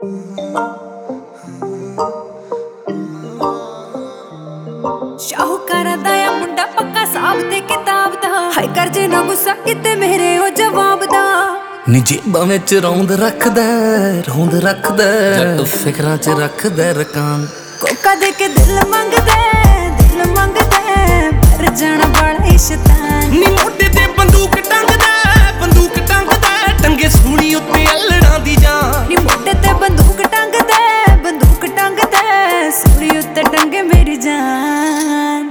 शाहूकारा दा या मुंडा पक्का साहब ते किताब दा हाय कर जे ना गुस्सा किते मेरे ओ जवाब दा नी जेबां विच रौंद रखदा जट फिकरां च रखदा रकान कोका दे के दिल मंगदा पर जाना बड़ा शैतान नी मोढे ते बंदूक टंगदा टंगे सूली उत्ते अल्लड़ां दी जान नी मोढे ते बंदूक टंगदा सूली उत्ते टंगे मेरी जान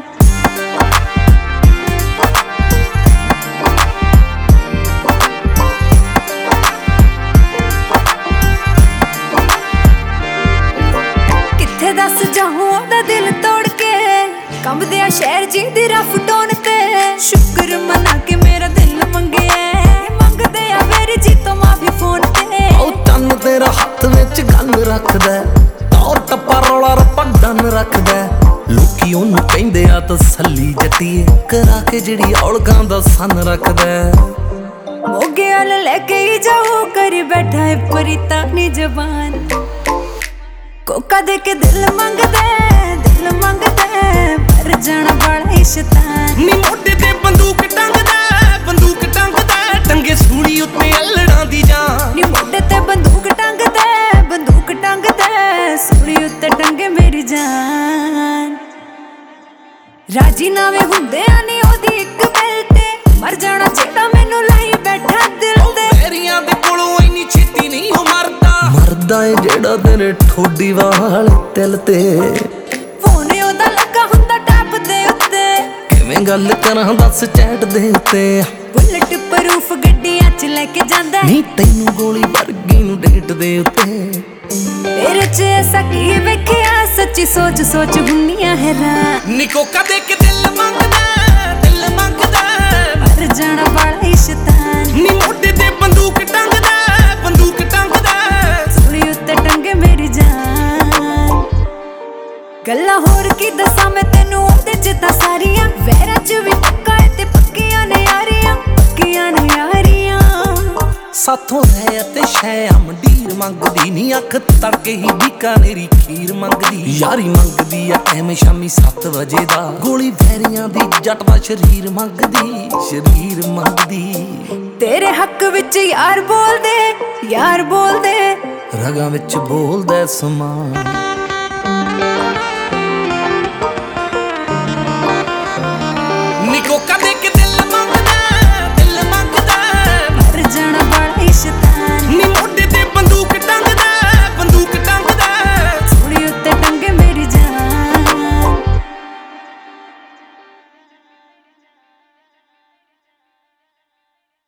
किथे दस जाऊं ओदा दिल तोड़ के कंबदे शहर जी दी रफ टोन ते शुक्र मना के मेरा दिल मंगे मंगदे आ मेरी जी तो माफी फोन ते ओ चन्न तेरा हत्थ विच गन रखदा और टप्पा रौला रप्पा डन रखदा लोकी ओनू कहंदे आ तसल्ली जट्टीए करा के जिहड़ी औलगां दा सन रखदा मोगे वाल लेके ही जाओ करी बैठा है परितानी जबान कोका दे के दिल मंगदा पर जाना बड़ा शैतान नी मोढे ते बंदूक टंगदा टंगे सूली उत्ते अल्लड़ां दी जान नी मोढे ते बंदूक टंगदा सूली उत्ते टंगे मेरी जान राजी नावे हुंदे आनी ओदी इक गल ते मर जाना जेड़ा मैनू लाई बैठा दिल ते तेरियां दे कोलों इन्नी छेती नहीं हो मरदा ए जेड़ा तेरे ठोडी वाल दिल ते फोन ओदा लगा हुंदा टैप दे उत्ते किवें गल करां दस चैट दे उत्ते बुलेट प्रूफ गड्डियां च लेके जांदा नी तैनू गोली वर्गी नू डेट दे उत्ते तेरे च ऐसा की वेखिया सच्ची सोच हुन्नियां हैरान नी कोका दे के दिल मंगदा पर जाना बड़ा शैतान नी मोढे ते बंदूक टंगदा सूली उत्ते टंगे मेरी जान गल्लां होर की दसां मैं तैनू ओदे च तां सारियां वैरां च भी पक्का है ते पक्कियां ने यारियां साथों है ते शै मंडीर मंगदी नी अख तड़के ही बीकानेरी खीर मंगदी यारी मंगदी आ टाइम शामी 7 वजे दा गोली वैरियां दी जट दा शरीर मंगदी तेरे हक विच यार बोल दे रगां विच बोलदा समान